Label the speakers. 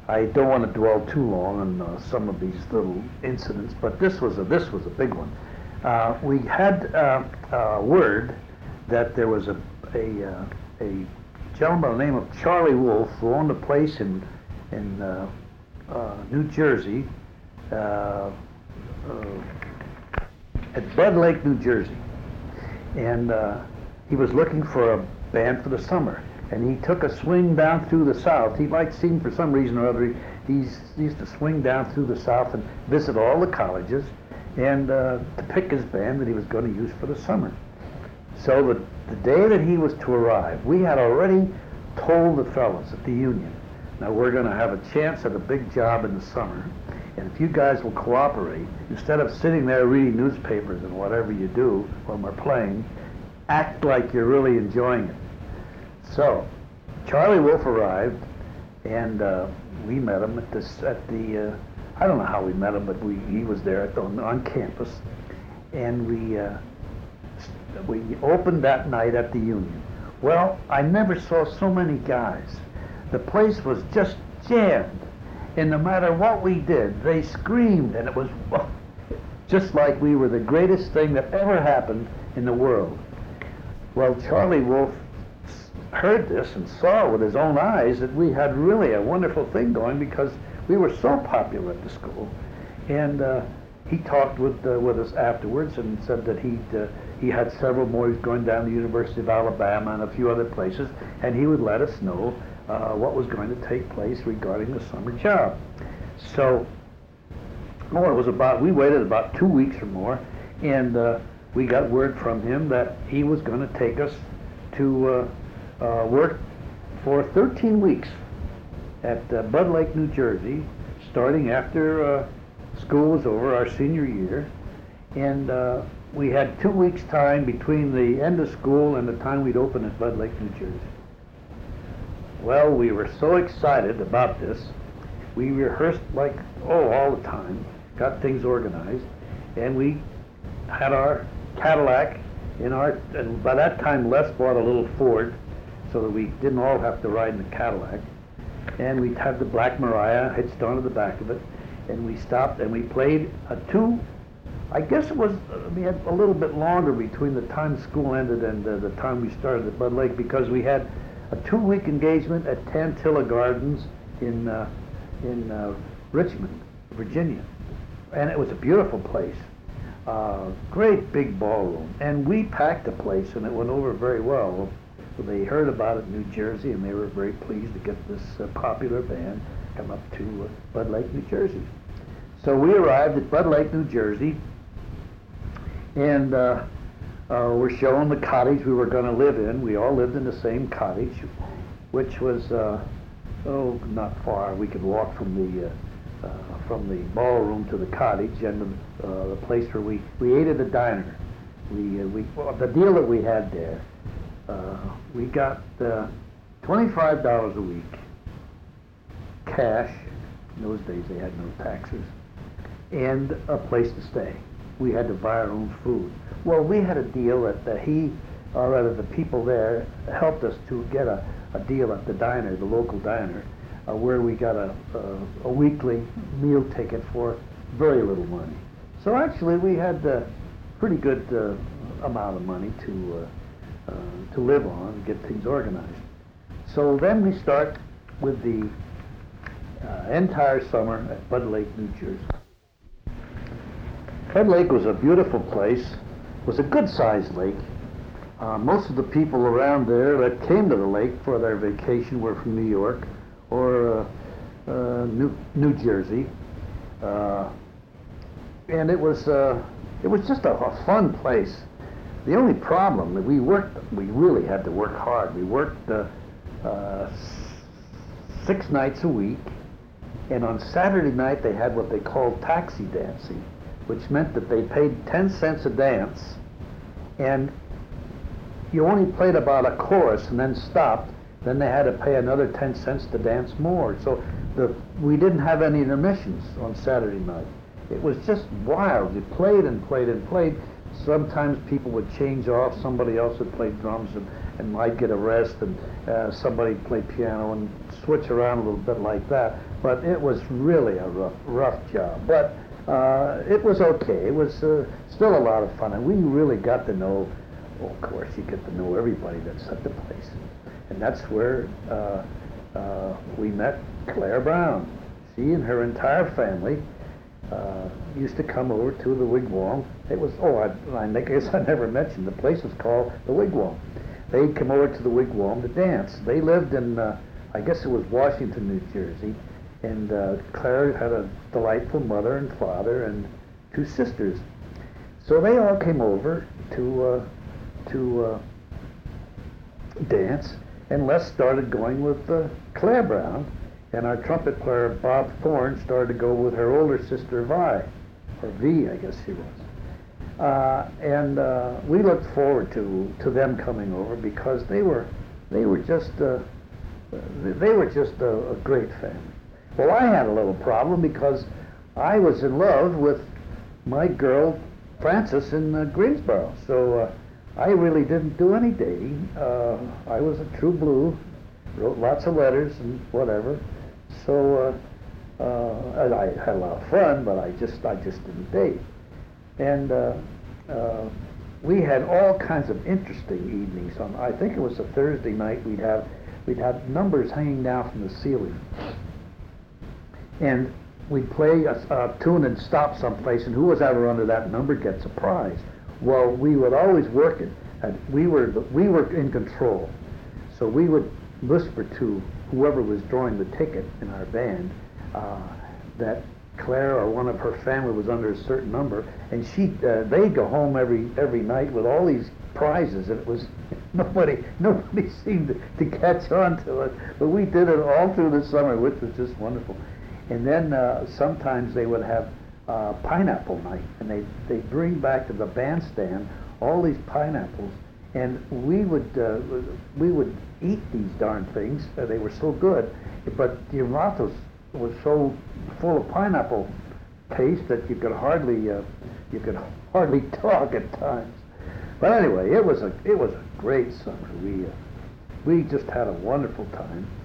Speaker 1: I don't want to dwell too long on some of these little incidents, but this was a big one. We had word that there was a gentleman by the name of Charlie Wolf who owned a place in New Jersey, at Bud Lake, New Jersey, and he was looking for a band for the summer. And he took a swing down through the South. He liked singing for some reason or other. He used to swing down through the South and visit all the colleges, and to pick his band that he was going to use for the summer. So the day that he was to arrive, we had already told the fellows at the union, now we're going to have a chance at a big job in the summer, and if you guys will cooperate, instead of sitting there reading newspapers and whatever you do when we're playing, act like you're really enjoying it. So Charlie Wolf arrived, and we met him at the I don't know how we met him, but he was there on campus, and we opened that night at the Union. Well, I never saw so many guys. The place was just jammed, and no matter what we did, they screamed, and it was just like we were the greatest thing that ever happened in the world. Well, Charlie Wolf heard this and saw with his own eyes that we had really a wonderful thing going because we were so popular at the school. And he talked with us afterwards and said that he had several more. He was going down to the University of Alabama and a few other places, and he would let us know what was going to take place regarding the summer job. So, we waited about 2 weeks or more, and we got word from him that he was going to take us to work for 13 weeks at Bud Lake, New Jersey, starting after school was over, our senior year. And we had 2 weeks' time between the end of school and the time we'd open at Bud Lake, New Jersey. Well, we were so excited about this. We rehearsed all the time, got things organized, and we had our Cadillac and by that time Les bought a little Ford so that we didn't all have to ride in the Cadillac. And we had the Black Maria hitched onto the back of it, and we stopped and we played I guess we had a little bit longer between the time school ended and the time we started at Bud Lake, because we had a 2-week engagement at Tantilla Gardens in Richmond, Virginia. And it was a beautiful place. Great big ballroom. And we packed the place and it went over very well. They heard about it in New Jersey, and they were very pleased to get this popular band come up to Bud Lake, New Jersey. So we arrived at Bud Lake, New Jersey, and were shown the cottage we were going to live in. We all lived in the same cottage, which was not far. We could walk from the ballroom to the cottage, and the place where we ate at a diner. The deal that we had there. We got $25 a week, cash. In those days they had no taxes, and a place to stay. We had to buy our own food. Well, we had a deal that the people there helped us to get a deal at the diner, the local diner, where we got a weekly meal ticket for very little money. So actually we had a pretty good amount of money to live on and get things organized. So then we start with the entire summer at Bud Lake, New Jersey. Bud Lake was a beautiful place. It was a good-sized lake. Most of the people around there that came to the lake for their vacation were from New York or New Jersey. And it was just a fun place. The only problem that we really had to work hard. We worked 6 nights a week, and on Saturday night they had what they called taxi dancing, which meant that they paid 10 cents a dance, and you only played about a chorus and then stopped. Then they had to pay another 10 cents to dance more. So we didn't have any intermissions on Saturday night. It was just wild. You played and played and played. Sometimes people would change off, somebody else would play drums, and I'd get a rest, and somebody play piano and switch around a little bit like that. But it was really a rough job. But it was okay. It was still a lot of fun, and we really got to know. Well, of course, you get to know everybody that's at the place, and that's where we met Claire Brown. She and her entire family used to come over to the Wigwam. It was, I guess I never mentioned, the place was called the Wigwam. They'd come over to the Wigwam to dance. They lived in, I guess it was Washington, New Jersey, and Claire had a delightful mother and father and 2 sisters. So they all came over to dance, and Les started going with Claire Brown, and our trumpet player Bob Thorne started to go with her older sister Vi, or V, I guess she was. And we looked forward to them coming over because they were just a great family. Well, I had a little problem because I was in love with my girl Frances in Greensboro, so I really didn't do any dating. I was a true blue, wrote lots of letters and whatever. So I had a lot of fun, but I just didn't date. And we had all kinds of interesting evenings. I think it was a Thursday night. We'd have numbers hanging down from the ceiling, and we'd play a tune and stop someplace, and who was ever under that number gets a prize. Well, we would always work it, and we were in control, so we would whisper to whoever was drawing the ticket in our band that Claire or one of her family was under a certain number, and they'd go home every night with all these prizes, and it was nobody seemed to catch on to it, but we did it all through the summer, which was just wonderful. And then sometimes they would have pineapple night, and they'd bring back to the bandstand all these pineapples, and we would eat these darn things. They were so good, but your mouth was so full of pineapple taste that you could hardly talk at times. But anyway, it was a great summer. We just had a wonderful time.